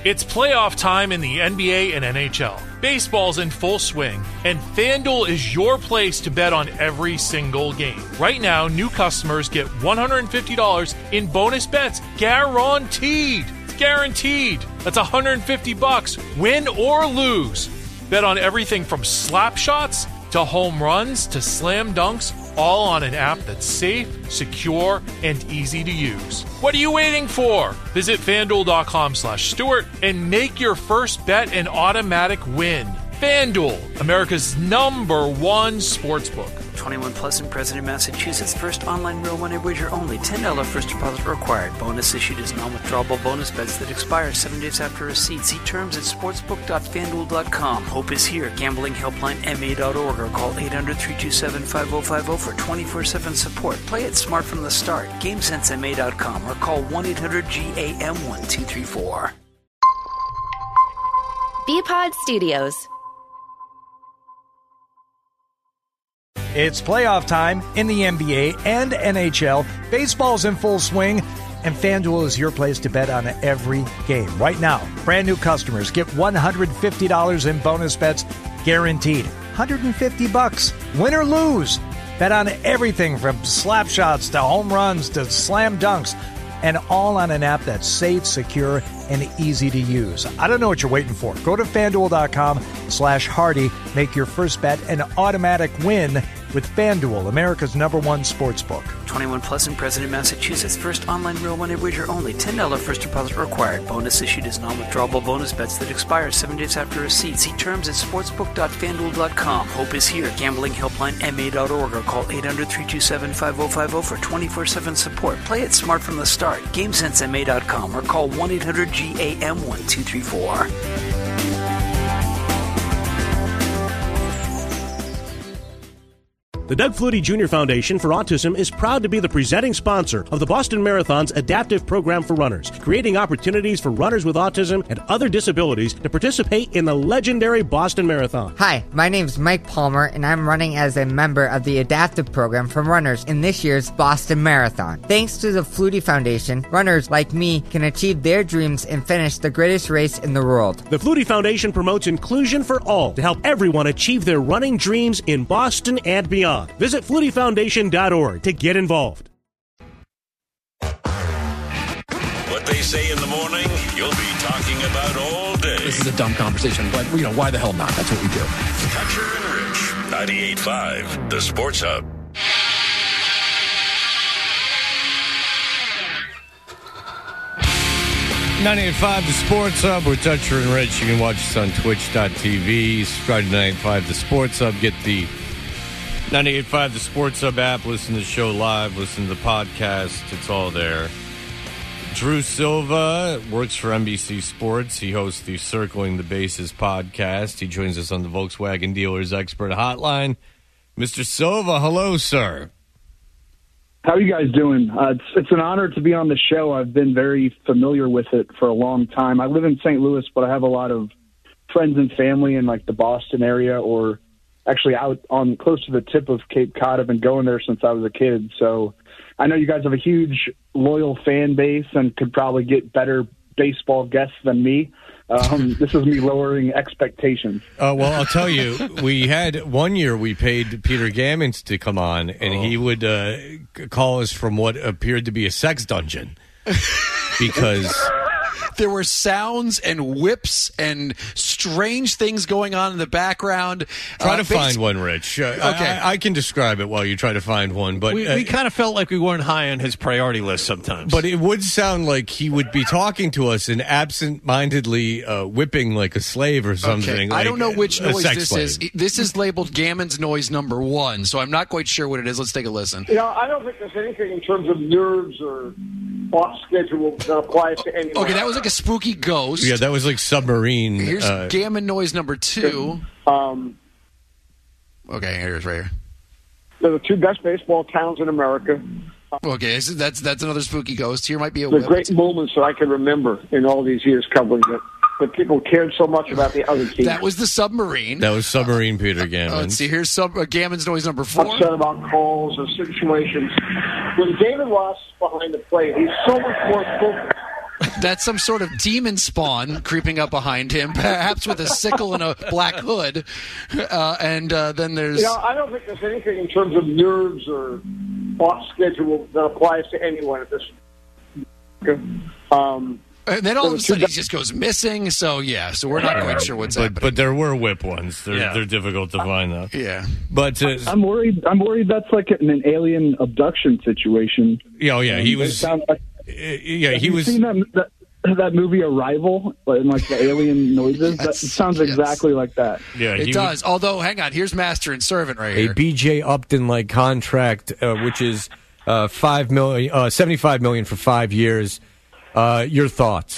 It's playoff time in the NBA and NHL. Baseball's in full swing, and FanDuel is your place to bet on every single game. Right now, new customers get $150 in bonus bets guaranteed. It's guaranteed. That's $150, win or lose. Bet on everything from slap shots to home runs to slam dunks, all on an app that's safe, secure, and easy to use. What are you waiting for? Visit FanDuel.com/Stewart and make your first bet an automatic win. FanDuel, America's #1 sportsbook. 21 plus and present in Massachusetts. First online real money wager only. $10 first deposit required. Bonus issued as non-withdrawable bonus bets that expire 7 days after receipt. See terms at sportsbook.fanduel.com. Hope is here. Gambling helpline ma.org or call 800-327-5050 for 24/7 support. Play it smart from the start. GameSenseMA.com or call 1-800-GAM-1234. BPod Studios. It's playoff time in the NBA and NHL. Baseball's in full swing, and FanDuel is your place to bet on every game. Right now, brand new customers get $150 in bonus bets guaranteed. $150, win or lose. Bet on everything from slap shots to home runs to slam dunks, and all on an app that's safe, secure, and easy to use. I don't know what you're waiting for. Go to FanDuel.com/Hardy. Make your first bet an automatic win with FanDuel, America's #1 sportsbook. 21 plus and present in Massachusetts. First online real money wager only. $10 first deposit required. Bonus issued as non-withdrawable bonus bets that expire 7 days after receipt. See terms at sportsbook.fanduel.com. Hope is here. Gambling helpline ma.org or call 800-327-5050 for 24/7 support. Play it smart from the start. GameSenseMA.com or call 1-800-GAM-1234. The Doug Flutie Jr. Foundation for Autism is proud to be the presenting sponsor of the Boston Marathon's adaptive program for runners, creating opportunities for runners with autism and other disabilities to participate in the legendary Boston Marathon. Hi, my name's Mike Palmer, and I'm running as a member of the adaptive program for runners in this year's Boston Marathon. Thanks to the Flutie Foundation, runners like me can achieve their dreams and finish the greatest race in the world. The Flutie Foundation promotes inclusion for all to help everyone achieve their running dreams in Boston and beyond. Visit FlutieFoundation.org to get involved. What they say in the morning, you'll be talking about all day. This is a dumb conversation, but, why the hell not? That's what we do. Toucher and Rich, 98.5, The Sports Hub. .5 The Sports Hub. We're Toucher and Rich. You can watch us on Twitch.tv. Subscribe to 98.5 The Sports Hub. Get the 98.5 The Sports Hub app. Listen to the show live. Listen to the podcast. It's all there. Drew Silva works for NBC Sports. He hosts the Circling the Bases podcast. He joins us on the Volkswagen Dealers Expert Hotline. Mr. Silva, hello, sir. How are you guys doing? It's an honor to be on the show. I've been very familiar with it for a long time. I live in St. Louis, but I have a lot of friends and family in like the Boston area, or actually out on close to the tip of Cape Cod. I've been going there since I was a kid. So I know you guys have a huge loyal fan base and could probably get better baseball guests than me. This is me lowering expectations. Well, I'll tell you, we had one year we paid Peter Gammons to come on, and he would call us from what appeared to be a sex dungeon because There were sounds and whips and strange things going on in the background. Try to find one, Rich. Okay. I can describe it while you try to find one. But we kind of felt like we weren't high on his priority list sometimes. But it would sound like he would be talking to us and absent-mindedly whipping like a slave or something. Okay. Like I don't know which noise this slave. is. This is labeled Gammon's noise number 1, so I'm not quite sure what it is. Let's take a listen. I don't think there's anything in terms of nerves or off schedule that applies to anyone. Okay, that was like a spooky ghost. Yeah, that was like submarine. Here's Gammon noise number 2. Okay, here's right here. They're the two best baseball towns in America. Okay, so that's another spooky ghost. Here might be a the whip. great moments that I can remember in all these years covering it. But people cared so much about the other team. That was the submarine. That was submarine Peter Gammon. Let's see, here's Gammon's noise number 4. Upset about calls or situations. When David Ross is behind the plate, he's so much more focused That's some sort of demon spawn creeping up behind him, perhaps with a sickle and a black hood. And then there's... I don't think there's anything in terms of nerves or off schedule that applies to anyone at this. And then all of a sudden he just goes missing. So we're not quite sure what's happening. But there were whip ones. They're difficult to find, though. Yeah. But I'm worried that's like an alien abduction situation. Yeah, he was. He was. Seen that movie Arrival and like the alien noises? That sounds exactly like that. Yeah, it does. Although, hang on, here's master and servant right here. A B.J. Upton-like contract, which is $75 million for 5 years. Your thoughts?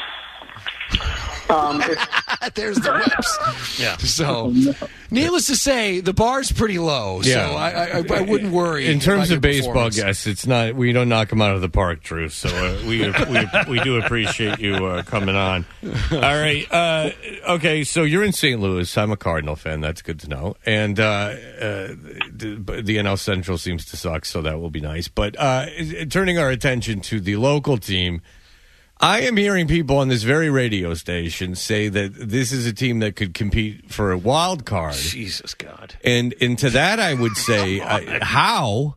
There's the whips. Yeah. So, needless to say, the bar's pretty low. So I wouldn't worry. In terms of baseball, guests, it's not. We don't knock them out of the park, Drew. So we do appreciate you coming on. All right. Okay. So you're in St. Louis. I'm a Cardinal fan. That's good to know. And the NL Central seems to suck, so that will be nice. But turning our attention to the local team. I am hearing people on this very radio station say that this is a team that could compete for a wild card. Jesus God! And to that I would say, how?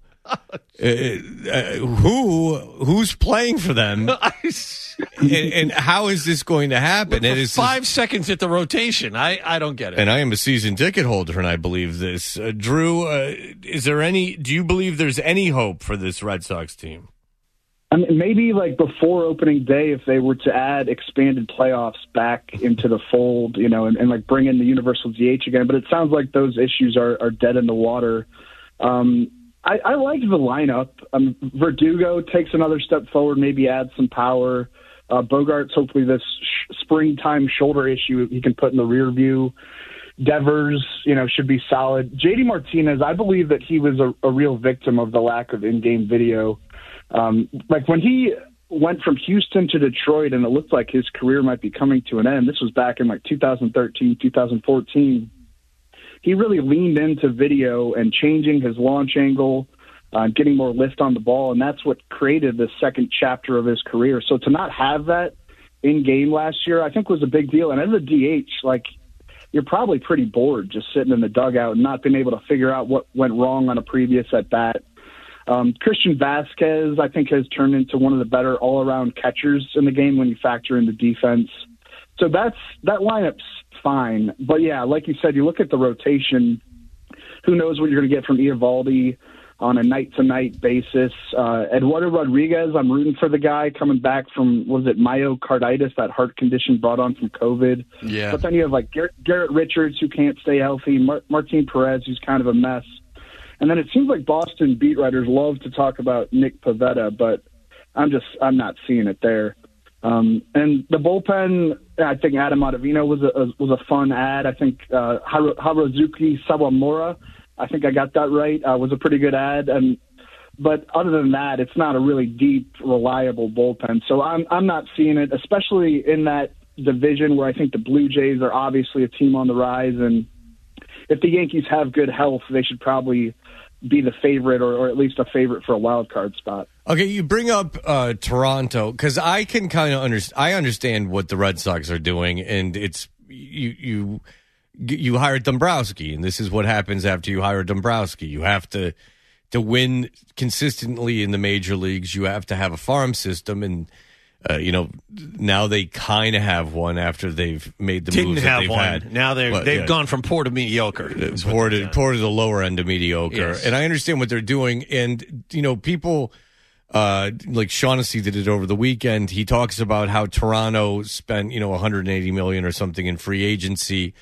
Who's playing for them? and how is this going to happen? It is 5 seconds at the rotation. I don't get it. And I am a season ticket holder, and I believe this. Drew, do you believe there's any hope for this Red Sox team? I mean, maybe like before opening day, if they were to add expanded playoffs back into the fold, and like bring in the universal DH again. But it sounds like those issues are dead in the water. I like the lineup. Verdugo takes another step forward, maybe adds some power. Bogarts, hopefully this springtime shoulder issue he can put in the rear view. Devers, should be solid. JD Martinez, I believe that he was a real victim of the lack of in-game video. Like when he went from Houston to Detroit and it looked like his career might be coming to an end, this was back in like 2013, 2014, he really leaned into video and changing his launch angle, getting more lift on the ball, and that's what created the second chapter of his career. So to not have that in game last year, I think was a big deal. And as a DH, like, you're probably pretty bored just sitting in the dugout and not being able to figure out what went wrong on a previous at-bat. Christian Vasquez, I think, has turned into one of the better all-around catchers in the game when you factor in the defense. So that lineup's fine. But, yeah, like you said, you look at the rotation, who knows what you're going to get from Eovaldi on a night-to-night basis. Eduardo Rodriguez, I'm rooting for the guy coming back from, myocarditis, that heart condition brought on from COVID. Yeah. But then you have, like, Garrett Richards, who can't stay healthy, Martin Perez, who's kind of a mess. And then it seems like Boston beat writers love to talk about Nick Pivetta, but I'm not seeing it there. And the bullpen, I think Adam Ottavino was a fun ad. I think Haruzuki Sawamura, I think I got that right, was a pretty good ad. But other than that, it's not a really deep, reliable bullpen. So I'm not seeing it, especially in that division where I think the Blue Jays are obviously a team on the rise. And if the Yankees have good health, they should probably be the favorite or at least a favorite for a wild card spot. Okay, you bring up Toronto because I can kind of understand what the Red Sox are doing, and it's you hired Dombrowski, and this is what happens after you hire Dombrowski. You have to win consistently in the major leagues. You have to have a farm system, and now they kind of have one after they've made the moves that they've had. Now they've gone from poor to mediocre. Poor to the lower end of mediocre. Yes. And I understand what they're doing. And, people like Shaughnessy did it over the weekend. He talks about how Toronto spent, $180 million or something in free agency.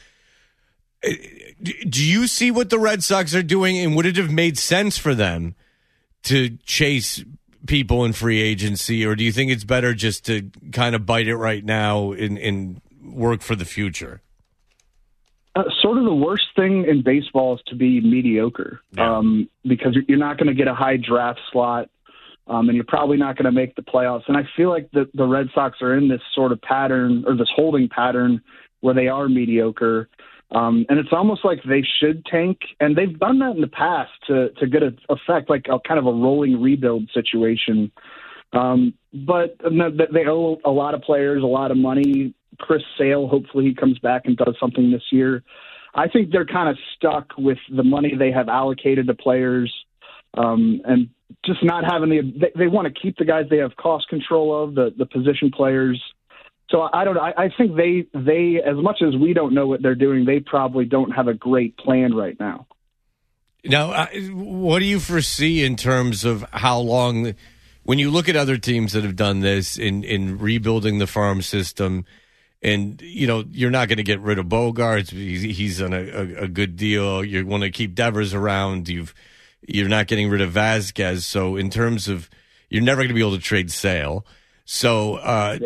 Do you see what the Red Sox are doing? And would it have made sense for them to chase people in free agency, or do you think it's better just to kind of bite it right now and work for the future? Sort of the worst thing in baseball is to be mediocre, because you're not going to get a high draft slot, and you're probably not going to make the playoffs. And I feel like the Red Sox are in this sort of pattern, or this holding pattern, where they are mediocre. And it's almost like they should tank, and they've done that in the past to good effect, like a kind of a rolling rebuild situation. But they owe a lot of players a lot of money. Chris Sale, hopefully he comes back and does something this year. I think they're kind of stuck with the money they have allocated to players, and just not having they want to keep the guys they have cost control of, the position players. So I don't know. I think they, as much as we don't know what they're doing, they probably don't have a great plan right now. Now, what do you foresee in terms of how long, when you look at other teams that have done this in rebuilding the farm system, and, you're not going to get rid of Bogaerts. He's on a good deal. You want to keep Devers around. You're not getting rid of Vasquez. So in terms of, you're never going to be able to trade Sale. So,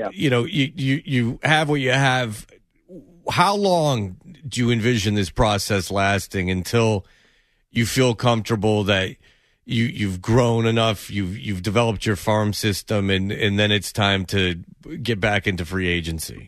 you have what you have. How long do you envision this process lasting until you feel comfortable that you've grown enough, you've developed your farm system, and then it's time to get back into free agency?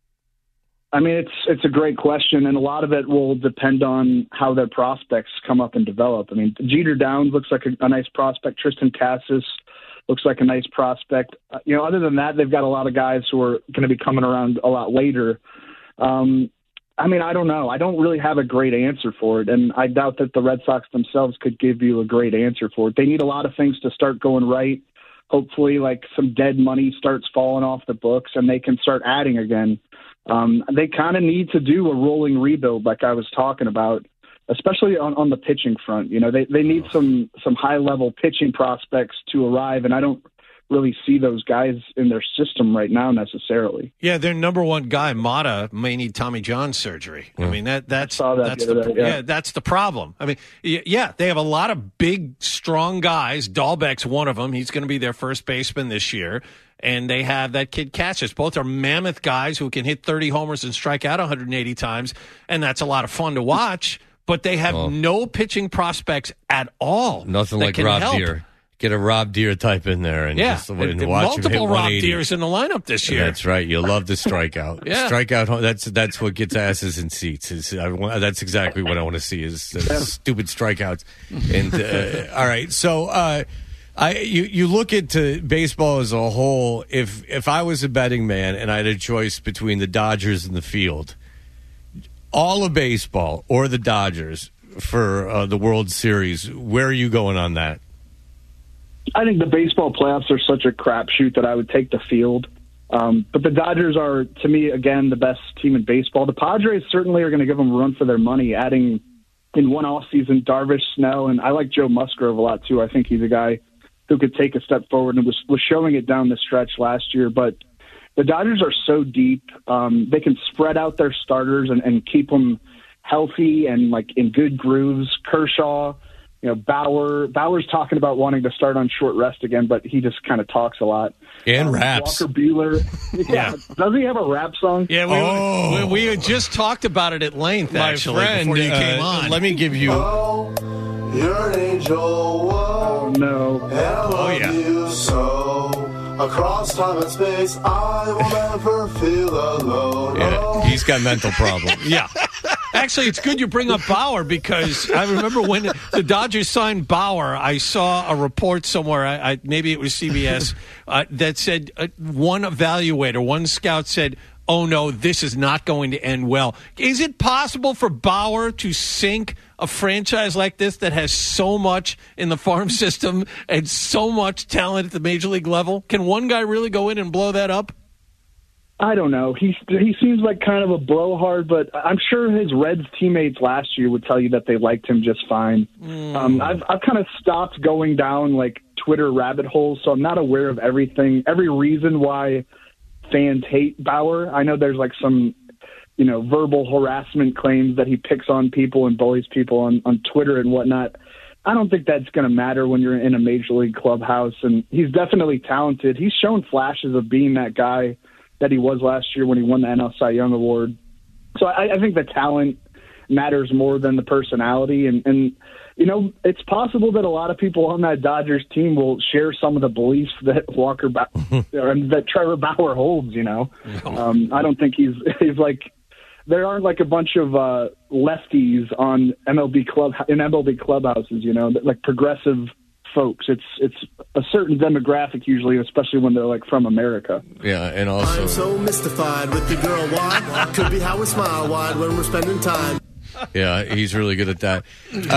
I mean, it's a great question, and a lot of it will depend on how their prospects come up and develop. I mean, Jeter Downs looks like a nice prospect. Tristan Cassis looks like a nice prospect. Other than that, they've got a lot of guys who are going to be coming around a lot later. I mean, I don't know. I don't really have a great answer for it, and I doubt that the Red Sox themselves could give you a great answer for it. They need a lot of things to start going right. Hopefully, like some dead money starts falling off the books, and they can start adding again. They kind of need to do a rolling rebuild like I was talking about, especially on the pitching front. They need some high-level pitching prospects to arrive, and I don't really see those guys in their system right now necessarily. Yeah, their number one guy, Mata, may need Tommy John surgery. I mean, that's the problem. I mean, they have a lot of big, strong guys. Dahlbeck's one of them. He's going to be their first baseman this year. And they have that kid Cassis. Both are mammoth guys who can hit 30 homers and strike out 180 times, and that's a lot of fun to watch. But they have no pitching prospects at all. Nothing like Rob Deere. Get a Rob Deere type in there and just watch multiple him hit Rob Deeres in the lineup this year. That's right. You'll love the strikeout. Strikeout. That's what gets asses in seats. That's exactly what I want to see is stupid strikeouts. And all right, so you look into baseball as a whole. If I was a betting man and I had a choice between the Dodgers and the field, all of baseball or the Dodgers for the World Series, where are you going on that? I think the baseball playoffs are such a crapshoot that I would take the field. But the Dodgers are, to me, again, the best team in baseball. The Padres certainly are going to give them a run for their money, adding in one offseason Darvish, Snell, and I like Joe Musgrove a lot, too. I think he's a guy who could take a step forward and was showing it down the stretch last year. But the Dodgers are so deep. They can spread out their starters and keep them healthy and like in good grooves. Kershaw, Bauer's talking about wanting to start on short rest again, but he just kind of talks a lot. And raps. Walker Buehler. Yeah. Does he have a rap song? Yeah, we had just talked about it at length, before you came on. Let me give you... You're an angel. Oh, no. And I love you so. Across time and space, I will never feel alone. Yeah, he's got mental problems. Yeah. Actually, it's good you bring up Bauer because I remember when the Dodgers signed Bauer, I saw a report somewhere, maybe it was CBS, that said one scout said, oh, no, this is not going to end well. Is it possible for Bauer to sink a franchise like this that has so much in the farm system and so much talent at the major league level? Can one guy really go in and blow that up? I don't know. He seems like kind of a blowhard, but I'm sure his Reds teammates last year would tell you that they liked him just fine. I've kind of stopped going down like Twitter rabbit holes, so I'm not aware of every reason why fans hate Bauer. I know there's like some, verbal harassment claims that he picks on people and bullies people on Twitter and whatnot. I don't think that's going to matter when you're in a major league clubhouse, and he's definitely talented. He's shown flashes of being that guy that he was last year when he won the NL Cy Young Award. So I think the talent matters more than the personality. And it's possible that a lot of people on that Dodgers team will share some of the beliefs that that Trevor Bauer holds, I don't think he's like, there aren't like a bunch of lefties on MLB clubhouses, like progressive folks. It's a certain demographic usually, especially when they're like from America. Yeah, and also I'm so mystified with the girl wide. Could be how we smile wide when we're spending time. Yeah, he's really good at that.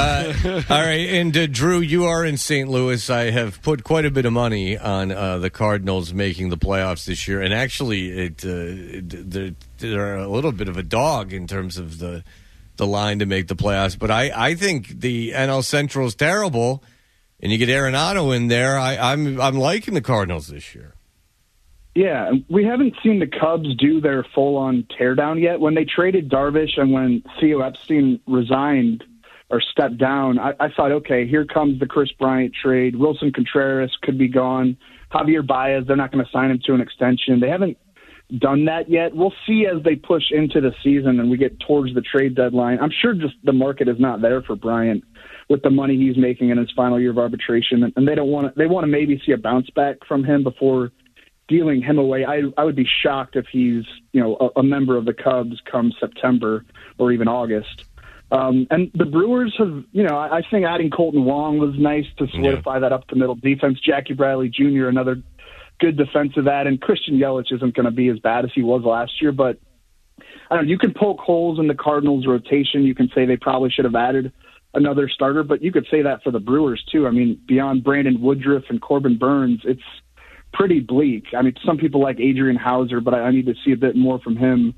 All right, and Drew, you are in St. Louis. I have put quite a bit of money on the Cardinals making the playoffs this year, and actually, they're a little bit of a dog in terms of the line to make the playoffs. But I think the NL Central is terrible, and you get Arenado in there. I'm liking the Cardinals this year. Yeah, we haven't seen the Cubs do their full-on teardown yet. When they traded Darvish and when Theo Epstein resigned or stepped down, I thought, okay, here comes the Chris Bryant trade. Wilson Contreras could be gone. Javier Baez, they're not going to sign him to an extension. They haven't done that yet. We'll see as they push into the season and we get towards the trade deadline. I'm sure just the market is not there for Bryant with the money he's making in his final year of arbitration, and they want to maybe see a bounce back from him before dealing him away. I would be shocked if he's a member of the Cubs come September or even August. And the Brewers have, I think adding Colton Wong was nice to solidify that up the middle defense. Jackie Bradley Jr., another good defensive add, and Christian Yelich isn't going to be as bad as he was last year, but I don't know, you can poke holes in the Cardinals rotation. You can say they probably should have added another starter, but you could say that for the Brewers too. I mean, beyond Brandon Woodruff and Corbin Burns, it's pretty bleak. I mean, some people like Adrian Hauser, but I need to see a bit more from him.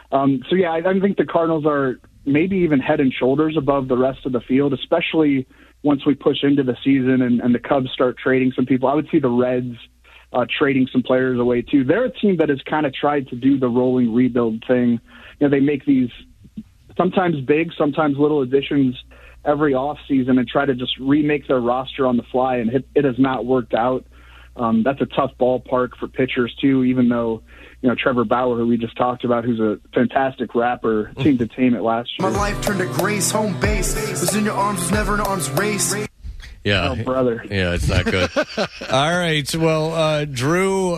So yeah, I think the Cardinals are maybe even head and shoulders above the rest of the field, especially once we push into the season and the Cubs start trading some people. I would see the Reds trading some players away too. They're a team that has kind of tried to do the rolling rebuild thing. They make these sometimes big, sometimes little additions every offseason and try to just remake their roster on the fly, and it has not worked out. That's a tough ballpark for pitchers too, even though, Trevor Bauer, who we just talked about, who's a fantastic rapper, seemed to tame it last year. My life turned to grace, home base. Was in your arms, was never an arms race. Yeah. Oh, brother. Yeah, it's not good. All right. Well, Drew,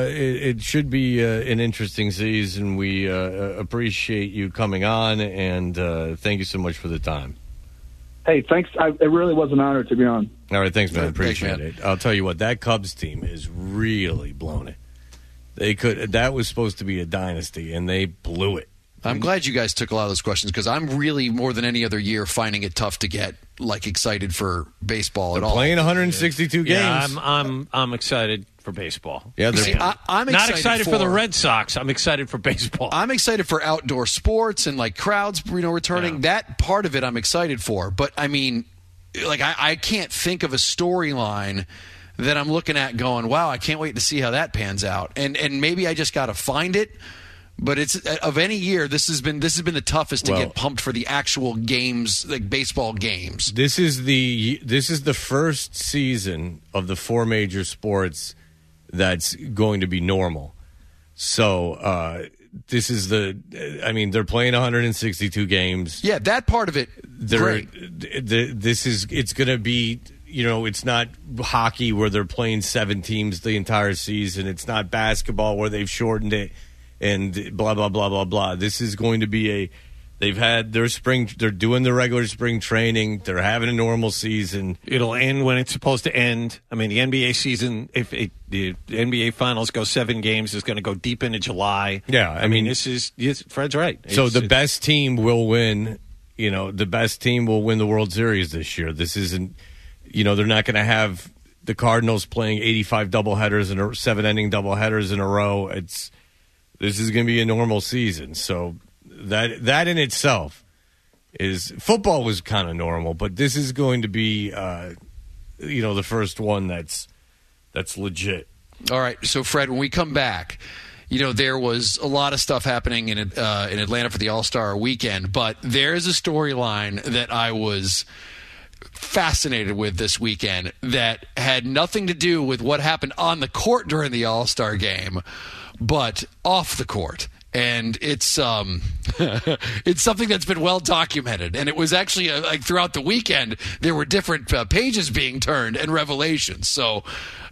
it should be an interesting season. We appreciate you coming on, and thank you so much for the time. Hey, thanks. It really was an honor to be on. All right, thanks, man. Appreciate it. I'll tell you what, that Cubs team is really blown it. That was supposed to be a dynasty, and they blew it. I'm glad you guys took a lot of those questions because I'm really, more than any other year, finding it tough to get excited for baseball at all. Playing 162 games. Yeah, I'm excited for baseball. Yeah, I'm not excited for the Red Sox. I'm excited for baseball. I'm excited for outdoor sports and crowds, returning. Yeah. That part of it I'm excited for. But I mean, I can't think of a storyline that I'm looking at going, wow, I can't wait to see how that pans out. And maybe I just got to find it. But it's of any year, this has been the toughest to get pumped for the actual games, like baseball games. This is the first season of the four major sports that's going to be normal. So this is they're playing 162 games. Yeah, that part of it. Great. It's going to be. It's not hockey where they're playing 7 teams the entire season. It's not basketball where they've shortened it. And blah, blah, blah, blah, blah. This is going to be they've had their they're doing the regular spring training. They're having a normal season. It'll end when it's supposed to end. I mean, the NBA season, the NBA finals go 7 games, is going to go deep into July. Yeah. I mean, Fred's right. So the best team will win, the best team will win the World Series this year. This isn't, they're not going to have the Cardinals playing 85 doubleheaders and 7-inning doubleheaders in a row. This is going to be a normal season. So that in itself is – football was kind of normal, but this is going to be, the first one that's legit. All right. So, Fred, when we come back, there was a lot of stuff happening in Atlanta for the All-Star weekend, but there is a storyline that I was fascinated with this weekend that had nothing to do with what happened on the court during the All-Star game, but off the court. And it's it's something that's been well documented. And it was actually throughout the weekend, there were different pages being turned and revelations. So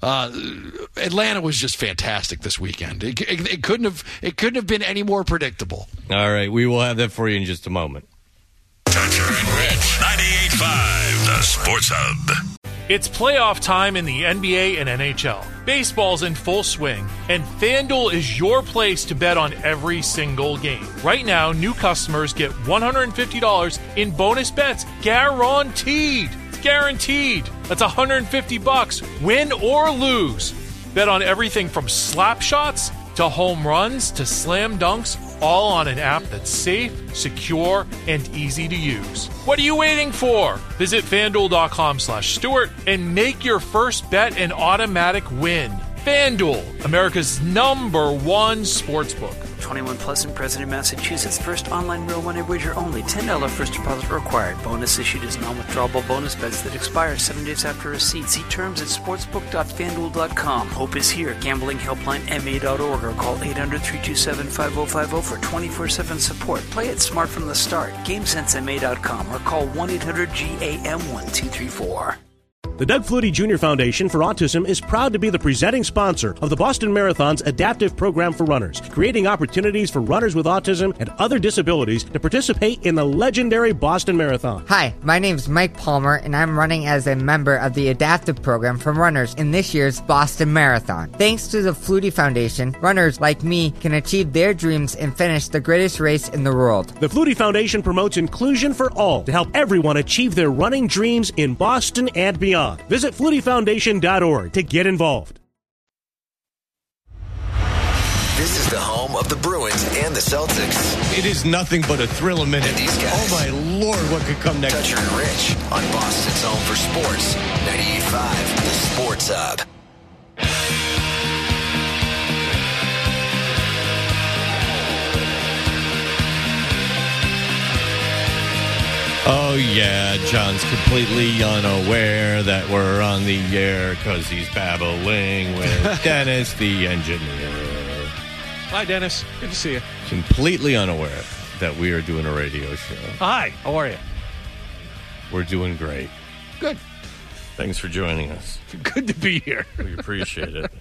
Atlanta was just fantastic this weekend. It couldn't have been any more predictable. All right, we will have that for you in just a moment. Toucher and Rich, 98.5, the Sports Hub. It's playoff time in the NBA and NHL. Baseball's in full swing, and FanDuel is your place to bet on every single game. Right now, new customers get $150 in bonus bets guaranteed. It's guaranteed. That's $150, win or lose. Bet on everything from slap shots to home runs to slam dunks, all on an app that's safe, secure, and easy to use. What are you waiting for? Visit FanDuel.com/Stewart and make your first bet an automatic win. FanDuel, America's #1 sportsbook. 21 plus and present in Massachusetts. First online real money wager only. $10 first deposit required. Bonus issued as non-withdrawable bonus bets that expire 7 days after receipt. See terms at sportsbook.fanduel.com. Hope is here. Gambling helpline MA.org or call 800-327-5050 for 24/7 support. Play it smart from the start. GameSenseMA.com or call 1-800-GAM-1234. The Doug Flutie Jr. Foundation for Autism is proud to be the presenting sponsor of the Boston Marathon's adaptive program for runners, creating opportunities for runners with autism and other disabilities to participate in the legendary Boston Marathon. Hi, my name's Mike Palmer, and I'm running as a member of the adaptive program from runners in this year's Boston Marathon. Thanks to the Flutie Foundation, runners like me can achieve their dreams and finish the greatest race in the world. The Flutie Foundation promotes inclusion for all to help everyone achieve their running dreams in Boston and beyond. Visit FlutieFoundation.org to get involved. This is the home of the Bruins and the Celtics. It is nothing but a thrill a minute. And these guys. Oh, my Lord, what could come next? Dutcher and Rich on Boston's home for sports. 98.5, the Sports Hub. Oh, yeah, John's completely unaware that we're on the air because he's babbling with Dennis, the engineer. Hi, Dennis. Good to see you. Completely unaware that we are doing a radio show. Hi, how are you? We're doing great. Good. Thanks for joining us. Good to be here. We appreciate it.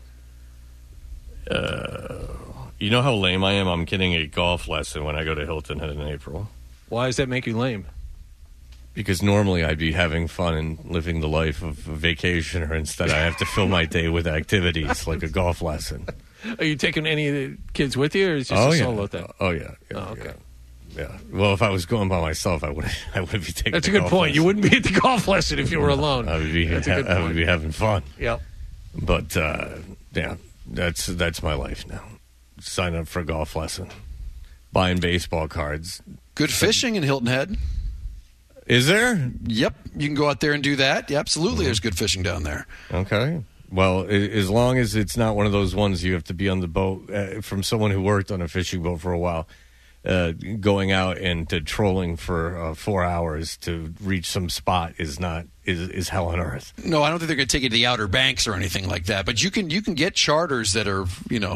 You know how lame I am? I'm getting a golf lesson when I go to Hilton Head in April. Why does that make you lame? Because normally I'd be having fun and living the life of a vacationer. Instead, I have to fill my day with activities like a golf lesson. Are you taking any of the kids with you, or is it just a solo thing? Oh, yeah. Okay. Yeah. Well, if I was going by myself, I would be taking. That's a good point. You wouldn't be at the golf lesson if you were alone. I would be. I would be having fun. Yep. But yeah, that's my life now. Sign up for a golf lesson, buying baseball cards. Good fishing in Hilton Head. Is there? Yep. You can go out there and do that. Yeah, absolutely. There's good fishing down there. Okay. Well, as long as it's not one of those ones you have to be on the boat from someone who worked on a fishing boat for a while, going out and trolling for 4 hours to reach some spot is hell on earth. No, I don't think they're going to take you to the Outer Banks or anything like that. But you can get charters that are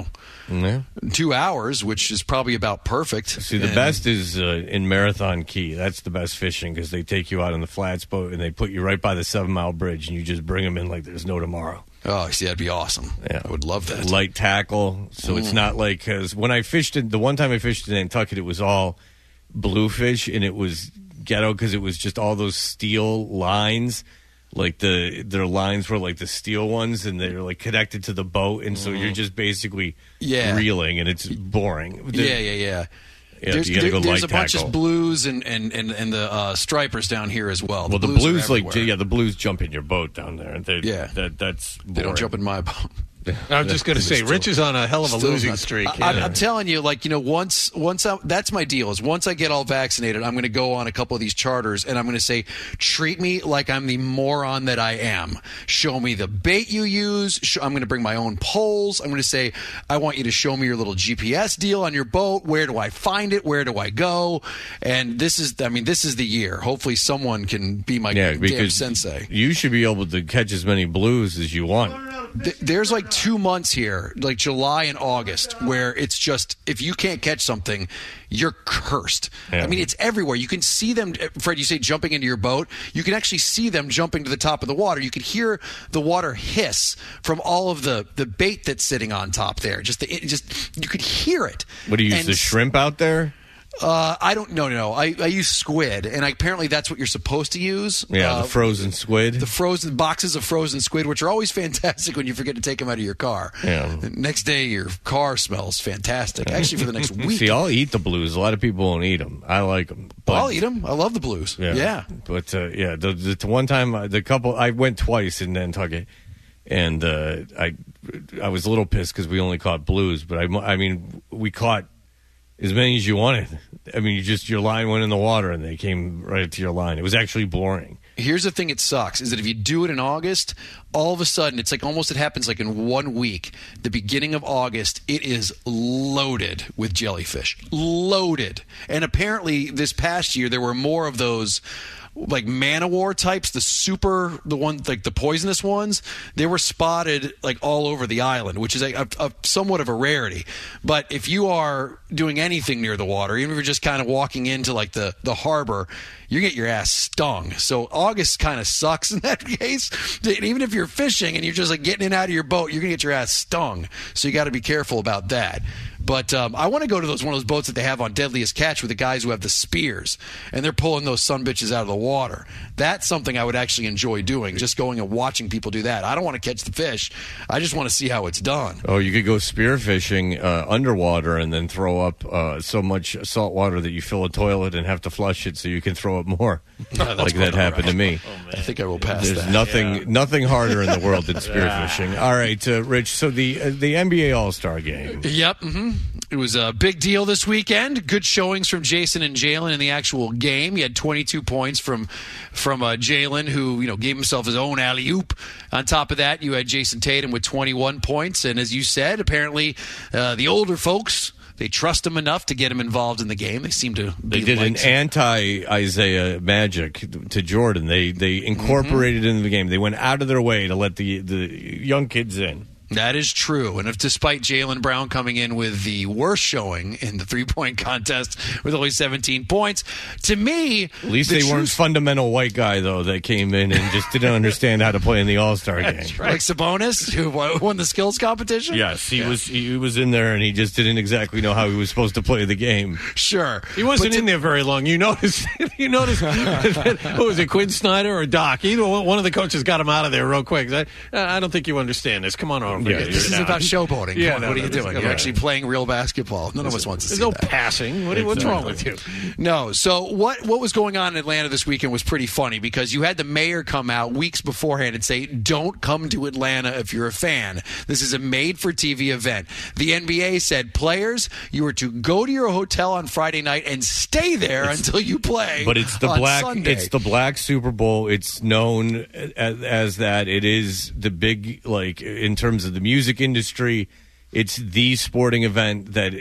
2 hours, which is probably about perfect. See, the best is in Marathon Key. That's the best fishing because they take you out on the flats boat and they put you right by the 7 Mile Bridge and you just bring them in like there's no tomorrow. Oh, see, that'd be awesome. Yeah. I would love that. Light tackle. So it's not like, because when I fished the one time I fished in Nantucket, it was all bluefish and it was ghetto because it was just all those steel lines. Like their lines were like the steel ones and they're like connected to the boat. And so you're just basically reeling and it's boring. Yeah. There's a bunch of blues and the stripers down here as well. Well, the blues the blues jump in your boat down there. And that's boring. They don't jump in my boat. I was just going to say, Rich is on a hell of a losing streak. I'm telling you, once that's my deal. Is once I get all vaccinated, I'm going to go on a couple of these charters, and I'm going to say, treat me like I'm the moron that I am. Show me the bait you use. I'm going to bring my own poles. I'm going to say, I want you to show me your little GPS deal on your boat. Where do I find it? Where do I go? And this is the year. Hopefully, someone can be my damn sensei. You should be able to catch as many blues as you want. There's like 2 months here, like July and August, where it's just, if you can't catch something, you're cursed. Yeah. I mean, it's everywhere. You can see them, Fred, you say jumping into your boat. You can actually see them jumping to the top of the water. You can hear the water hiss from all of the bait that's sitting on top there. You could hear it. What do you use, the shrimp out there? I don't know. I use squid, and apparently that's what you're supposed to use. Yeah, the frozen squid. The frozen boxes of frozen squid, which are always fantastic when you forget to take them out of your car. Yeah. The next day, your car smells fantastic. Actually, for the next week. See, I'll eat the blues. A lot of people won't eat them. I like them. I'll eat them. I love the blues. Yeah. But the one time, I went twice in Nantucket, and I was a little pissed because we only caught blues, but I mean, we caught as many as you wanted. I mean, your line went in the water and they came right to your line. It was actually boring. Here's the thing it sucks, is that if you do it in August, all of a sudden, it's like almost it happens like in 1 week. The beginning of August, it is loaded with jellyfish. Loaded. And apparently this past year, there were more of those like man-o-war types, the ones like the poisonous ones. They were spotted like all over the island, which is a somewhat of a rarity. But if you are doing anything near the water, even if you're just kind of walking into like the harbor, you get your ass stung. So August kind of sucks in that case. Even if you're fishing and you're just like getting in and out of your boat, you're gonna get your ass stung. So you got to be careful about that. But I want to go to one of those boats that they have on Deadliest Catch with the guys who have the spears, and they're pulling those sunbitches out of the water. That's something I would actually enjoy doing, just going and watching people do that. I don't want to catch the fish. I just want to see how it's done. Oh, you could go spear fishing underwater and then throw up so much salt water that you fill a toilet and have to flush it so you can throw up more. Like that happened to me. Oh, I think I will pass There's that. nothing harder in the world than spearfishing. All right, Rich, so the NBA All-Star Game. Yep. Mm-hmm. It was a big deal this weekend. Good showings from Jason and Jalen in the actual game. He had 22 points from Jalen, who gave himself his own alley-oop. On top of that, you had Jason Tatum with 21 points. And as you said, apparently the older folks, they trust him enough to get him involved in the game. They seem to be. They did an anti-Isaiah magic to Jordan. They incorporated it into the game. They went out of their way to let the young kids in. That is true. And despite Jaylen Brown coming in with the worst showing in the three-point contest with only 17 points, to me... At least they weren't fundamental white guy, though, that came in and just didn't understand how to play in the All-Star game. Right. Like Sabonis, who won the skills competition? Yes, he was in there, and he just didn't exactly know how he was supposed to play the game. Sure. He wasn't in there very long. You noticed that, what was it, Quinn Snyder or Doc? Either one of the coaches got him out of there real quick. I don't think you understand this. Come on over. This is about showboating. Yeah, what are you doing? You're actually playing real basketball. None of us wants to see that. There's no passing. What's wrong with you? No. So what was going on in Atlanta this weekend was pretty funny because you had the mayor come out weeks beforehand and say, don't come to Atlanta if you're a fan. This is a made-for-TV event. The NBA said, players, you are to go to your hotel on Friday night and stay there until you play. But it's the Sunday. It's the black Super Bowl. It's known as that. It is the big, like, in terms of the music industry, it's the sporting event that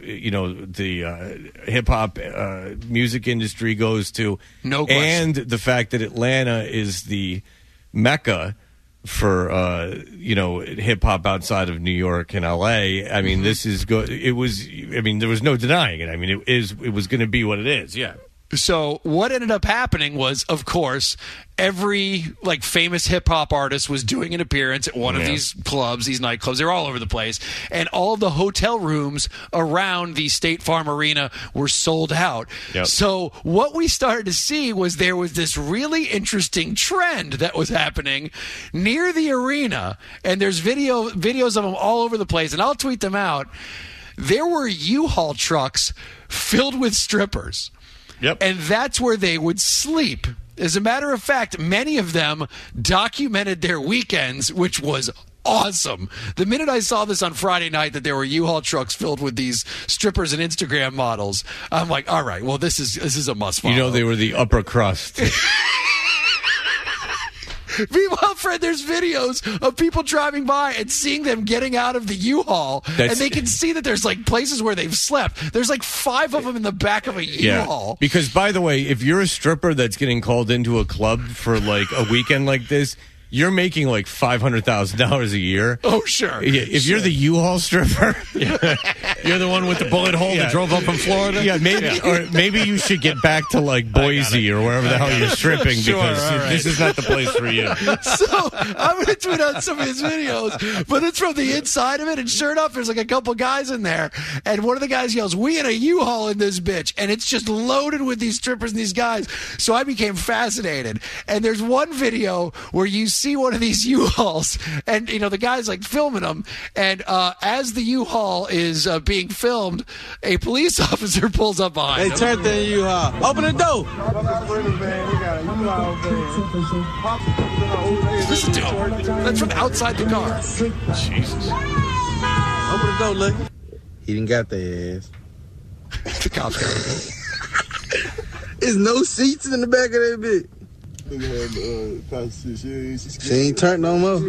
the hip hop music industry goes to. No question. And the fact that Atlanta is the mecca for hip hop outside of New York and LA. I mean, this is good. It was. I mean, there was no denying it. I mean, it was going to be what it is. Yeah. So what ended up happening was, of course, every famous hip hop artist was doing an appearance at one of these clubs, these nightclubs. They're all over the place, and all of the hotel rooms around the State Farm Arena were sold out. Yep. So what we started to see was there was this really interesting trend that was happening near the arena, and there's videos of them all over the place, and I'll tweet them out. There were U-Haul trucks filled with strippers. Yep. And that's where they would sleep. As a matter of fact, many of them documented their weekends, which was awesome. The minute I saw this on Friday night that there were U-Haul trucks filled with these strippers and Instagram models, I'm like, all right, well, this is a must follow. They were the upper crust. Meanwhile, Fred, there's videos of people driving by and seeing them getting out of the U-Haul, and they can see that there's places where they've slept. There's 5 of them in the back of a U-Haul. Yeah. Because, by the way, if you're a stripper that's getting called into a club for a weekend like this, you're making like $500,000 a year. Oh, sure. If you're the U-Haul stripper, you're the one with the bullet hole that drove up from Florida. Yeah, maybe, or maybe you should get back to like Boise or wherever the hell you're stripping because this is not the place for you. So I'm going to tweet out some of his videos, but it's from the inside of it, and sure enough, there's like a couple guys in there, and one of the guys yells, "We in a U-Haul in this bitch," and it's just loaded with these strippers and these guys. So I became fascinated, and there's one video where you see one of these U-Hauls, and the guy's like filming them, and as the U-Haul is being filmed, a police officer pulls up behind him. They turned the U-Haul. Open the door. Listen to him. That's from outside the car. Jesus. Open the door, look. He didn't got the ass. The cops got it. There's no seats in the back of that bitch. She ain't turned no more.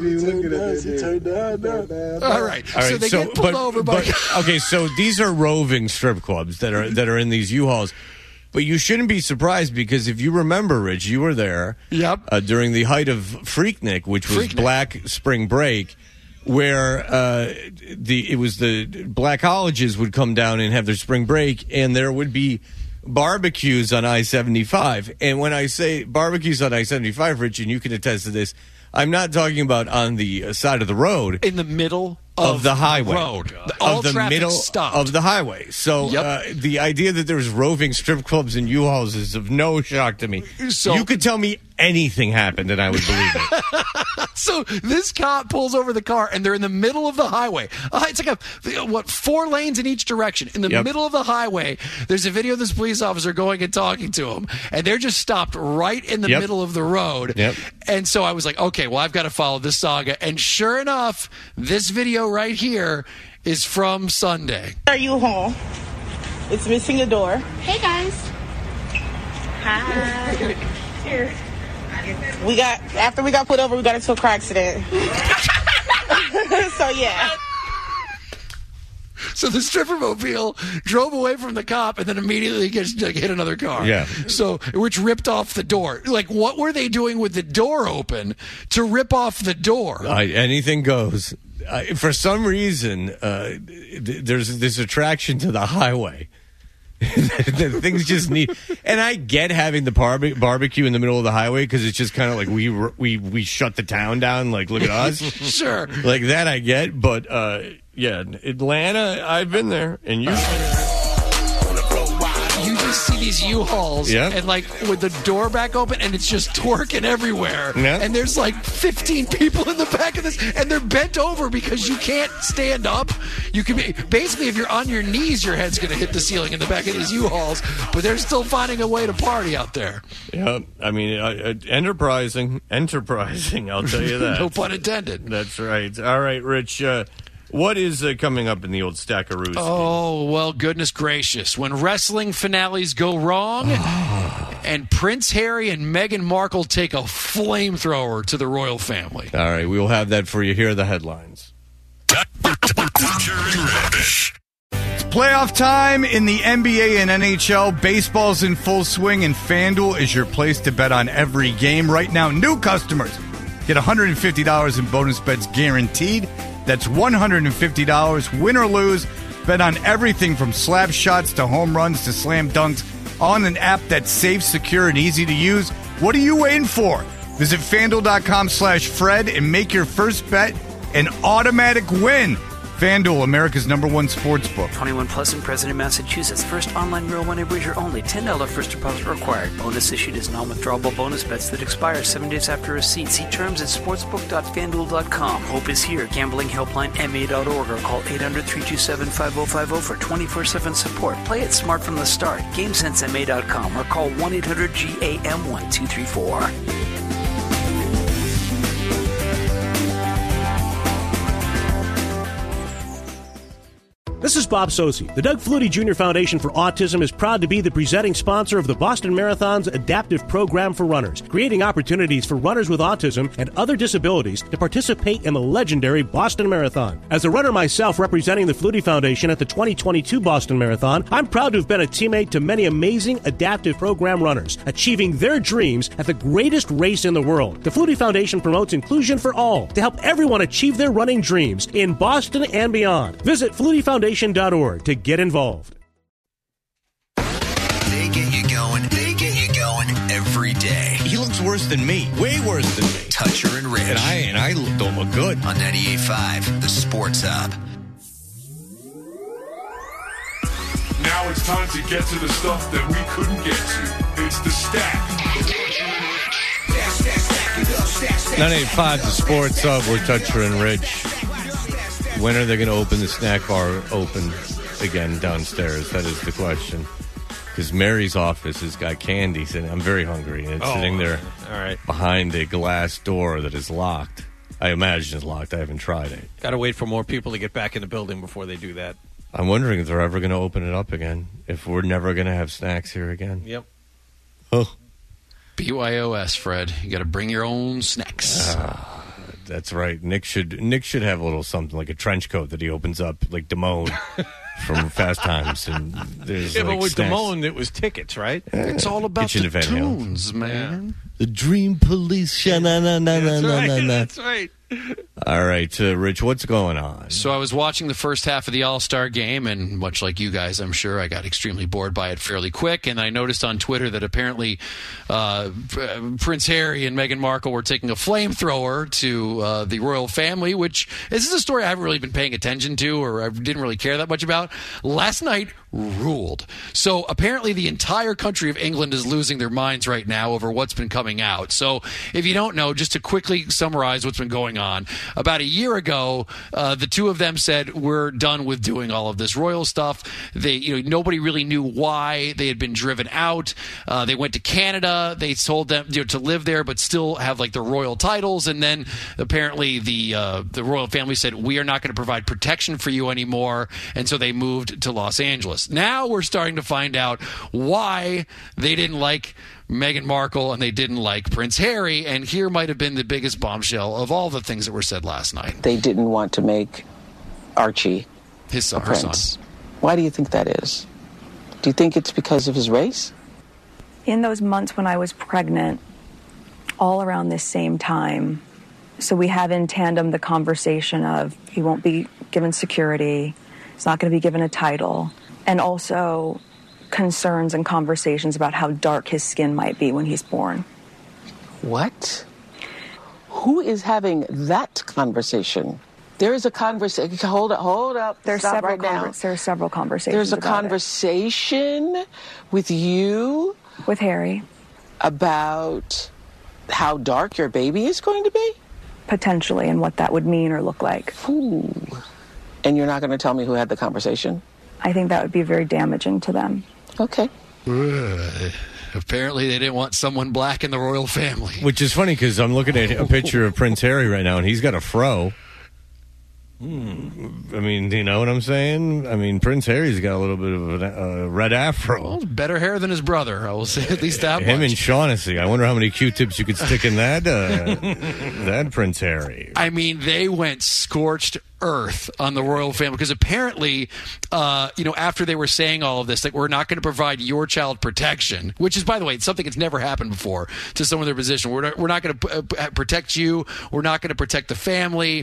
All right. So they get pulled over by. Okay, so these are roving strip clubs that are in these U-Hauls. But you shouldn't be surprised because if you remember, Rich, you were there. Yep. During the height of Freaknik, which was Black Spring Break, where it was the black colleges would come down and have their spring break, and there would be barbecues on I-75. And when I say barbecues on I-75, Rich, and you can attest to this, I'm not talking about on the side of the road. In the middle of the highway. Road. Of the middle of the highway. So the idea that there's roving strip clubs and U-Hauls is of no shock to me. So, you could tell me anything happened and I would believe it. So this cop pulls over the car and they're in the middle of the highway. It's like 4 lanes in each direction. In the middle of the highway, there's a video of this police officer going and talking to him, and they're just stopped right in the middle of the road. And so I was like, okay, well, I've got to follow this saga. And sure enough, this video right here is from Sunday. Are you home? It's missing a door. Hey, guys. Hi. Here. After we got pulled over, we got into a car accident. So, yeah. So the stripper mobile drove away from the cop and then immediately hit another car. Yeah. So, which ripped off the door. Like, what were they doing with the door open to rip off the door? Anything goes. For some reason, there's this attraction to the highway. Things just need, and I get having the barbecue in the middle of the highway because it's just kind of like we shut the town down. Like, look at us, sure, like that I get. But yeah, Atlanta, I've been there, and you just see these U-Hauls and like with the door back open and it's just twerking everywhere. And there's like 15 people in the back of this and they're bent over because you can't stand up. You can be, basically, if you're on your knees, your head's going to hit the ceiling in the back of these U-Hauls, but they're still finding a way to party out there. Yeah, I mean, enterprising, I'll tell you that. No pun intended. That's right. All right, Rich, what is coming up in the old Stackaroo? Oh, well, goodness gracious. When wrestling finales go wrong and Prince Harry and Meghan Markle take a flamethrower to the royal family. All right, we will have that for you. Here are the headlines. It's playoff time in the NBA and NHL. Baseball's in full swing, and FanDuel is your place to bet on every game. Right now, new customers get $150 in bonus bets guaranteed. That's $150, win or lose. Bet on everything from slap shots to home runs to slam dunks on an app that's safe, secure, and easy to use. What are you waiting for? Visit FanDuel.com/Fred and make your first bet an automatic win. FanDuel, America's #1 sportsbook. 21 plus in President, Massachusetts. First online real money wager only. $10 first deposit required. Bonus issued is non-withdrawable bonus bets that expire 7 days after receipt. See terms at sportsbook.fanduel.com. Hope is here. Gambling helpline MA.org or call 800-327-5050 for 24/7 support. Play it smart from the start. GameSenseMA.com or call 1-800-GAM-1234. This is Bob Sosi. The Doug Flutie Jr. Foundation for Autism is proud to be the presenting sponsor of the Boston Marathon's adaptive program for runners, creating opportunities for runners with autism and other disabilities to participate in the legendary Boston Marathon. As a runner myself representing the Flutie Foundation at the 2022 Boston Marathon, I'm proud to have been a teammate to many amazing adaptive program runners, achieving their dreams at the greatest race in the world. The Flutie Foundation promotes inclusion for all to help everyone achieve their running dreams in Boston and beyond. Visit FlutieFoundation.org to get involved. They get you going. They get you going every day. He looks worse than me. Way worse than me. Toucher and Rich. And I don't look good. On 98.5, the Sports Hub. Now it's time to get to the stuff that we couldn't get to. It's the Stack. 98.5, the Sports Hub. We're Toucher and Rich. When are they going to open the snack bar open again downstairs? That is the question. Because Mary's office has got candy sitting. I'm very hungry, and it's sitting there behind a glass door that is locked. I imagine it's locked. I haven't tried it. Got to wait for more people to get back in the building before they do that. I'm wondering if they're ever going to open it up again. If we're never going to have snacks here again. Yep. Oh. BYOS, Fred. You got to bring your own snacks. That's right. Nick should have a little something like a trench coat that he opens up, like Damone from Fast Times. And there's but with snacks. Damone, it was tickets, right? It's all about the tunes, man. The Dream Police. That's right. All right, Rich, what's going on? So I was watching the first half of the All-Star game, and much like you guys, I'm sure, I got extremely bored by it fairly quick, and I noticed on Twitter that apparently Prince Harry and Meghan Markle were taking a flamethrower to the royal family, which this is a story I haven't really been paying attention to or I didn't really care that much about. Last night ruled. So apparently the entire country of England is losing their minds right now over what's been coming out. So if you don't know, just to quickly summarize what's been going on, about a year ago, the two of them said, we're done with doing all of this royal stuff. Nobody really knew why they had been driven out. They went to Canada. They told them to live there, but still have like the royal titles. And then apparently the royal family said, we are not going to provide protection for you anymore. And so they moved to Los Angeles. Now we're starting to find out why they didn't like Meghan Markle and they didn't like Prince Harry, and here might have been the biggest bombshell of all the things that were said last night. They didn't want to make Archie his son, her prince. Son. Why do you think that is? Do you think it's because of his race? In those months when I was pregnant, all around this same time, so we have in tandem the conversation of he won't be given security, he's not going to be given a title, and also concerns and conversations about how dark his skin might be when he's born. What? Who is having that conversation? There is a conversation. Hold up. There's Stop several right now. There are several conversations. There's a about conversation with you, with Harry, about how dark your baby is going to be, potentially, and what that would mean or look like. Ooh. And you're not going to tell me who had the conversation? I think that would be very damaging to them. Okay. Apparently they didn't want someone black in the royal family. Which is funny because I'm looking at a picture of Prince Harry right now, and he's got a fro. I mean, you know what I'm saying? I mean, Prince Harry's got a little bit of a red afro. Well, better hair than his brother, I will say at least that Him much. and Shaughnessy. I wonder how many Q-tips you could stick in that Prince Harry. I mean, they went scorched earth on the royal family because apparently, after they were saying all of this, like, we're not going to provide your child protection, which is, by the way, it's something that's never happened before to someone in their position. We're not going to protect you. We're not going to protect the family.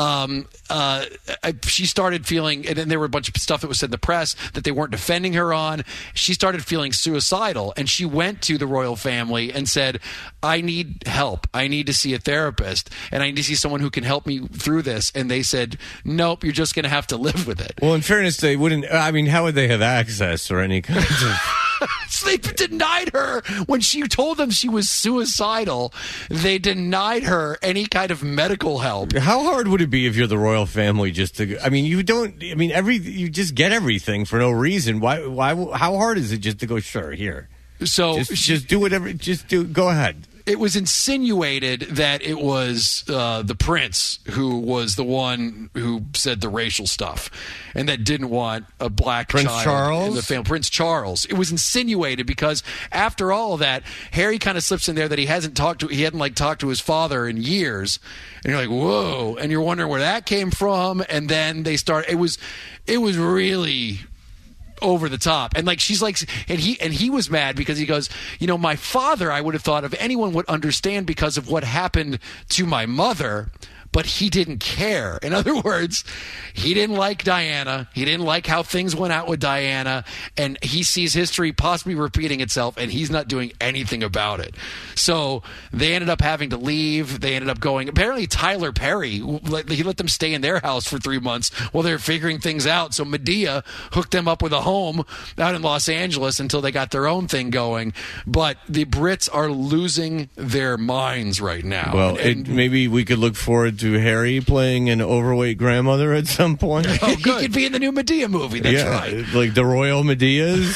She started feeling, and then there were a bunch of stuff that was said in the press that they weren't defending her on. She started feeling suicidal, and she went to the royal family and said, I need help. I need to see a therapist, and I need to see someone who can help me through this. And they said, nope, you're just going to have to live with it. Well, in fairness, they wouldn't. I mean, how would they have access or any kind of? They denied her when she told them she was suicidal. They denied her any kind of medical help. How hard would it be if you're the royal family just to? I mean, you don't. I mean, you just get everything for no reason. Why? How hard is it just to go? Sure, here. So just do whatever. Just do. Go ahead. insinuated that it was the prince who was the one who said the racial stuff and that didn't want a black child in the family. Prince Charles. It was insinuated because after all of that, Harry kind of slips in there that he hadn't talked to his father in years, and you're like, whoa, and you're wondering where that came from, and then they start. It was really over the top, and like she's like, and he was mad because he goes, my father, I would have thought if anyone would understand because of what happened to my mother, but he didn't care. In other words, he didn't like Diana. He didn't like how things went out with Diana, and he sees history possibly repeating itself, and he's not doing anything about it. So they ended up having to leave. They ended up going. Apparently, Tyler Perry, he let them stay in their house for 3 months while they were figuring things out. So Medea hooked them up with a home out in Los Angeles until they got their own thing going. But the Brits are losing their minds right now. Well, maybe we could look forward to Harry playing an overweight grandmother at some point. Oh, he could be in the new Medea movie. That's right. Like the Royal Medeas.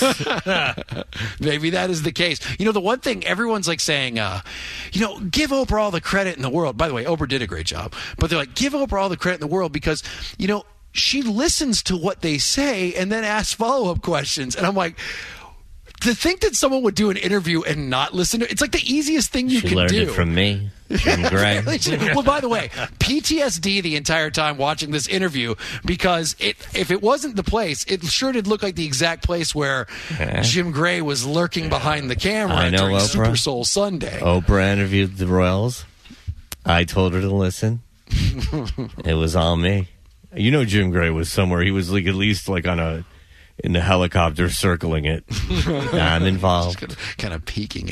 Maybe that is the case. The one thing everyone's like saying, give Oprah all the credit in the world. By the way, Oprah did a great job. But they're like, give Oprah all the credit in the world because, she listens to what they say and then asks follow-up questions. And I'm like, to think that someone would do an interview and not listen to it's like the easiest thing you can do. She learned it from me. Jim Gray. Well, by the way, PTSD the entire time watching this interview because if it wasn't the place, it sure did look like the exact place where Jim Gray was lurking behind the camera during Oprah. Super Soul Sunday. Oprah interviewed the Royals. I told her to listen. It was all me. Jim Gray was somewhere. He was like at least like in the helicopter circling it. I'm involved. Just kind of peeking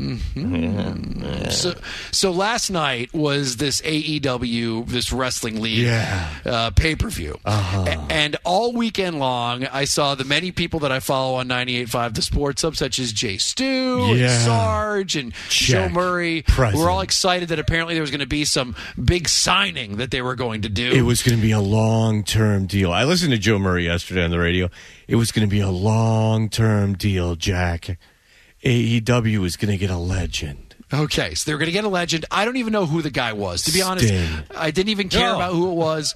in. So last night was this AEW, this wrestling league pay-per-view. And all weekend long, I saw the many people that I follow on 98.5 The Sports Hub, such as Jay Stu and Sarge and Joe Murray. We're all excited that apparently there was going to be some big signing that they were going to do. It was going to be a long-term deal. I listened to Joe Murray yesterday on the radio. It was going to be a long-term deal, Jack. AEW is going to get a legend. Okay, so they're going to get a legend. I don't even know who the guy was. To be honest, I didn't even care about who it was.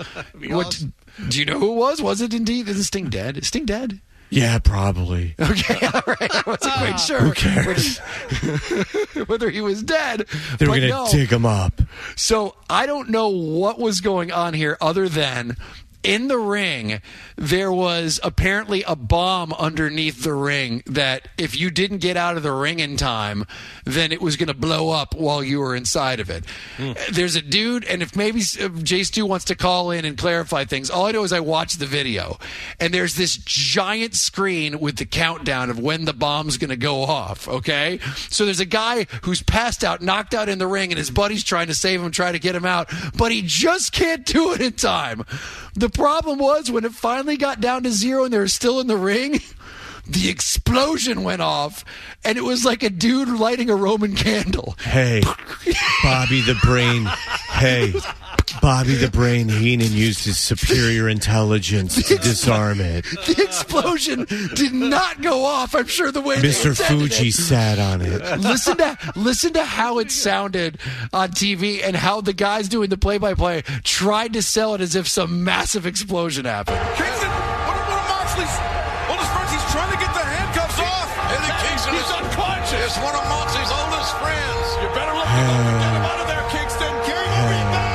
Do you know who it was? Was it indeed? Is Sting dead? Is Sting dead? Yeah, probably. Okay, all right. I wasn't quite sure. Who cares? Whether he was dead. They're going to dig him up. So I don't know what was going on here other than in the ring, there was apparently a bomb underneath the ring that if you didn't get out of the ring in time, then it was going to blow up while you were inside of it. There's a dude, and if maybe Jay Stu wants to call in and clarify things, all I know is I watched the video, and there's this giant screen with the countdown of when the bomb's going to go off, okay? So there's a guy who's passed out, knocked out in the ring, and his buddy's trying to save him, try to get him out, but he just can't do it in time. The problem was when it finally got down to zero and they were still in the ring, the explosion went off, and it was like a dude lighting a Roman candle. Hey, Bobby the Brain. Hey, Bobby the Brain Heenan used his superior intelligence to disarm it. The explosion did not go off, I'm sure, the way Mr. Fuji sat on it. Listen to how it sounded on TV and how the guys doing the play-by-play tried to sell it as if some massive explosion happened. Kingston, one of Moxley's oldest friends, he's trying to get the handcuffs off. And then Kingston is unconscious. It's one of Moxley's oldest friends. You better look get him out of there, Kingston. Carry the ring back.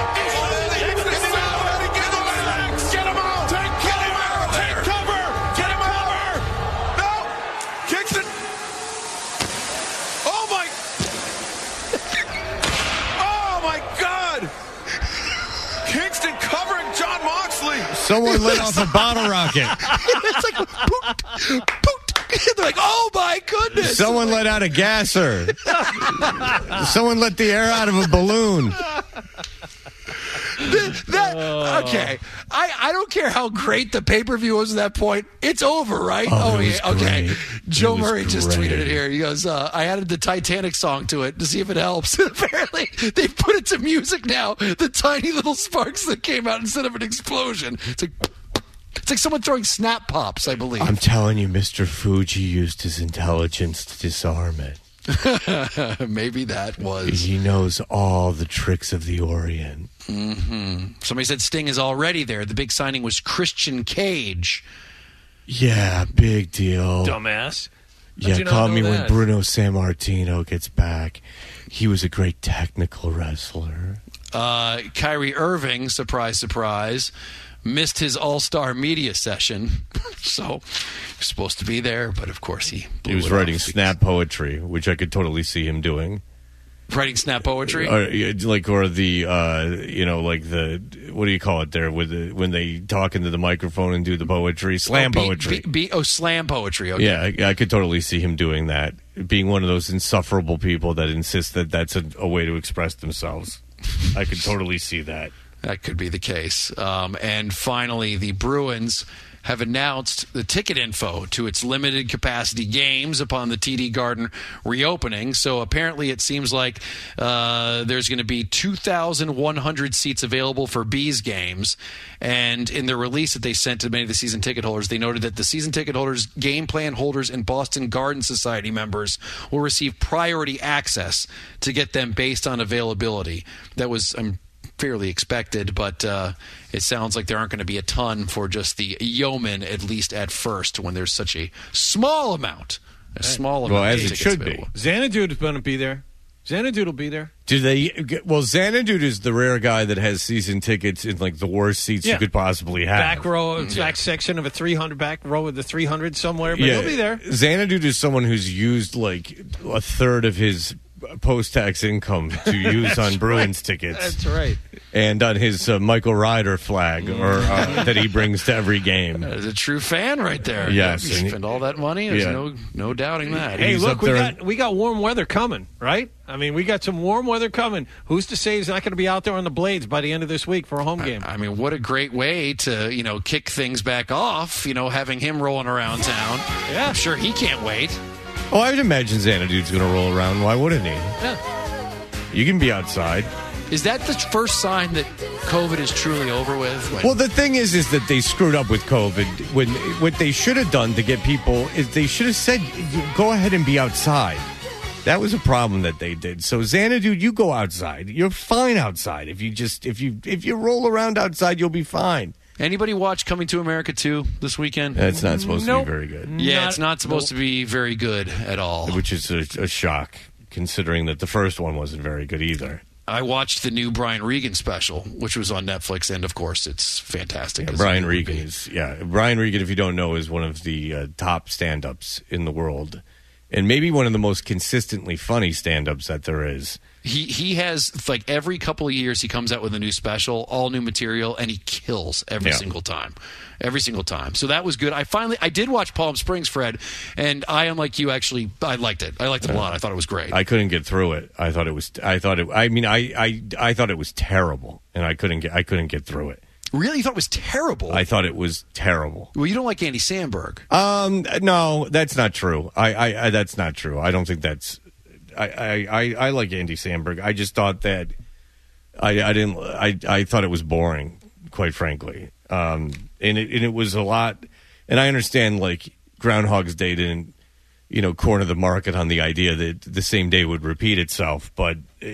Someone lit off a bottle rocket. It's like poot, poot. They're like, oh my goodness. Someone let out a gasser. Someone let the air out of a balloon. Okay. I don't care how great the pay-per-view was at that point. It's over, right? Okay. Joe Murray just tweeted it here. He goes, I added the Titanic song to it to see if it helps. Apparently, they've put it to music now. The tiny little sparks that came out instead of an explosion. It's like someone throwing snap pops, I believe. I'm telling you, Mr. Fuji used his intelligence to disarm it. Maybe that was. He knows all the tricks of the Orient. Mm-hmm. Somebody said Sting is already there. The big signing was Christian Cage. Yeah, big deal. Dumbass. Yeah, call me when Bruno Sammartino gets back. He was a great technical wrestler. Kyrie Irving, surprise, surprise, missed his all-star media session. So he's supposed to be there, but of course he was writing snap poetry, which I could totally see him doing. Writing snap poetry? Or the what do you call it there when they talk into the microphone and do the poetry? Slam poetry. Slam poetry. Okay. Yeah, I could totally see him doing that, being one of those insufferable people that insist that that's a way to express themselves. I could totally see that. That could be the case. And finally, the Bruins have announced the ticket info to its limited capacity games upon the TD Garden reopening. So apparently it seems like there's going to be 2,100 seats available for Bees games. And in the release that they sent to many of the season ticket holders, they noted that the season ticket holders, game plan holders, and Boston Garden Society members will receive priority access to get them based on availability. That was fairly expected, but it sounds like there aren't going to be a ton for just the yeomen, at least at first, when there's such a small amount. Well, as it should be. Xanadu is going to be there. Xanadu will be there. Xanadu is the rare guy that has season tickets in like the worst seats you could possibly have. Back row, back section of a 300, back row of the 300 somewhere, but he'll be there. Xanadu is someone who's used like a third of his post-tax income to use on Bruins tickets. That's right. And on his Michael Ryder flag that he brings to every game. That is a true fan right there. Yes. You spend all that money, there's no doubting that. Hey, look, we got warm weather coming, right? I mean, we got some warm weather coming. Who's to say he's not going to be out there on the blades by the end of this week for a home game? I mean, what a great way to, kick things back off, having him rolling around town. Yeah. I'm sure he can't wait. Oh, I would imagine Xanadu's going to roll around. Why wouldn't he? Yeah. You can be outside. Is that the first sign that COVID is truly over with? Well, the thing is that they screwed up with COVID. What they should have done to get people is they should have said, go ahead and be outside. That was a problem that they did. So Xanadu, you go outside. You're fine outside. If you roll around outside, you'll be fine. Anybody watch Coming to America 2 this weekend? It's not supposed to be very good. Yeah, it's not supposed to be very good at all. Which is a shock, considering that the first one wasn't very good either. I watched the new Brian Regan special, which was on Netflix, and of course, it's fantastic. Yeah, Brian Regan, if you don't know, is one of the top stand-ups in the world, and maybe one of the most consistently funny stand-ups that there is. He has, like, every couple of years he comes out with a new special, all new material, and he kills every single time. Every single time. So that was good. I did watch Palm Springs, Fred, and I, unlike you, actually, I liked it. I liked it a lot. I thought it was great. I couldn't get through it. I thought it was terrible, and I couldn't get through it. Really? You thought it was terrible? I thought it was terrible. Well, you don't like Andy Samberg. No, that's not true. I that's not true. I don't think that's... I like Andy Samberg. I just thought that I thought it was boring, quite frankly. And it was a lot. And I understand, like, Groundhog's Day didn't, corner the market on the idea that the same day would repeat itself. But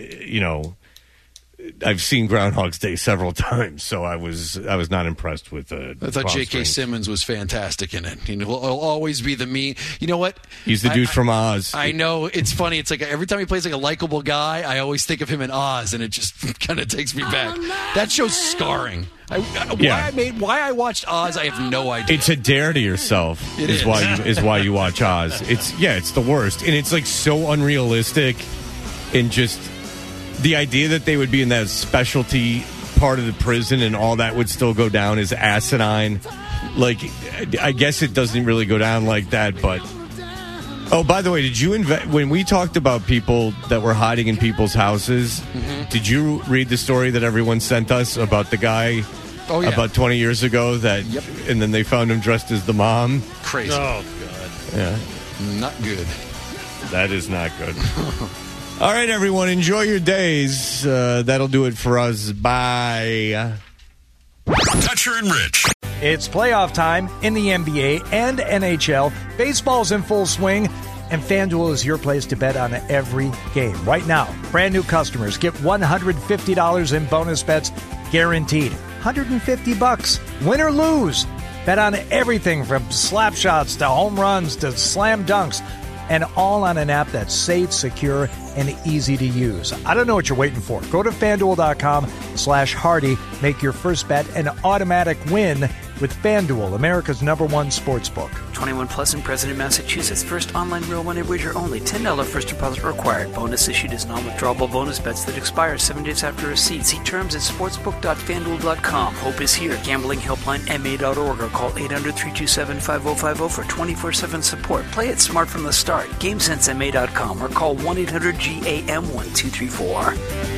I've seen Groundhog's Day several times, so I was not impressed with I thought J.K. Simmons was fantastic in it. He'll always be the mean. You know what? He's the dude from Oz. I know. It's funny. It's like every time he plays like a likable guy, I always think of him in Oz, and it just kind of takes me back. That show's scarring. Why I watched Oz, I have no idea. It's a dare to yourself. Is why you watch Oz. It's the worst, and it's like so unrealistic, and just the idea that they would be in that specialty part of the prison and all that would still go down is asinine. Like, I guess it doesn't really go down like that, but... Oh, by the way, did you when we talked about people that were hiding in people's houses, did you read the story that everyone sent us about the guy about 20 years ago and then they found him dressed as the mom? Crazy. Oh, God. Yeah. Not good. That is not good. All right, everyone, enjoy your days. That'll do it for us. Bye. Toucher and Rich. It's playoff time in the NBA and NHL. Baseball's in full swing. and FanDuel is your place to bet on every game. Right now, brand new customers get $150 in bonus bets guaranteed. $150, win or lose. Bet on everything from slap shots to home runs to slam dunks, and all on an app that's safe, secure, and easy to use. I don't know what you're waiting for. Go to FanDuel.com/Hardy. Make your first bet an automatic win with FanDuel, America's #1 sportsbook. 21 plus and present in Massachusetts. First online real money wager only. $10 first deposit required. Bonus issued as non-withdrawable bonus bets that expire 7 days after receipt. See terms at sportsbook.fanduel.com. Hope is here. Gambling helpline MA.org or call 800-327-5050 for 24/7 support. Play it smart from the start. GameSenseMA.com or call 1-800-GAM-1234.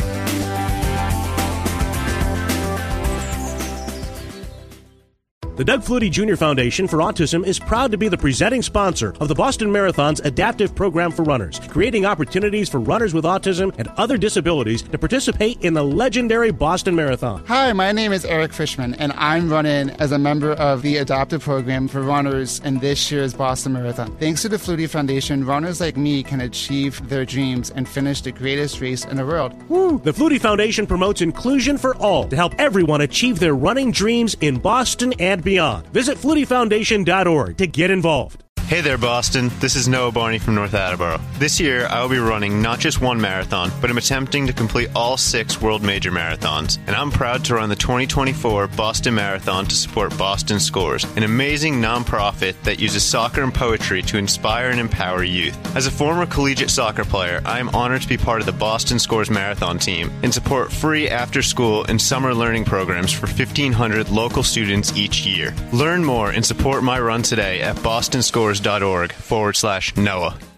The Doug Flutie Jr. Foundation for Autism is proud to be the presenting sponsor of the Boston Marathon's adaptive program for runners, creating opportunities for runners with autism and other disabilities to participate in the legendary Boston Marathon. Hi, my name is Eric Fishman, and I'm running as a member of the adaptive program for runners in this year's Boston Marathon. Thanks to the Flutie Foundation, runners like me can achieve their dreams and finish the greatest race in the world. Woo! The Flutie Foundation promotes inclusion for all to help everyone achieve their running dreams in Boston and beyond. Visit FlutieFoundation.org to get involved. Hey there, Boston. This is Noah Barney from North Attleboro. This year, I will be running not just one marathon, but I'm attempting to complete all 6 world major marathons. And I'm proud to run the 2024 Boston Marathon to support Boston Scores, an amazing nonprofit that uses soccer and poetry to inspire and empower youth. As a former collegiate soccer player, I am honored to be part of the Boston Scores Marathon team and support free after-school and summer learning programs for 1,500 local students each year. Learn more and support my run today at bostonscores.org/Noah.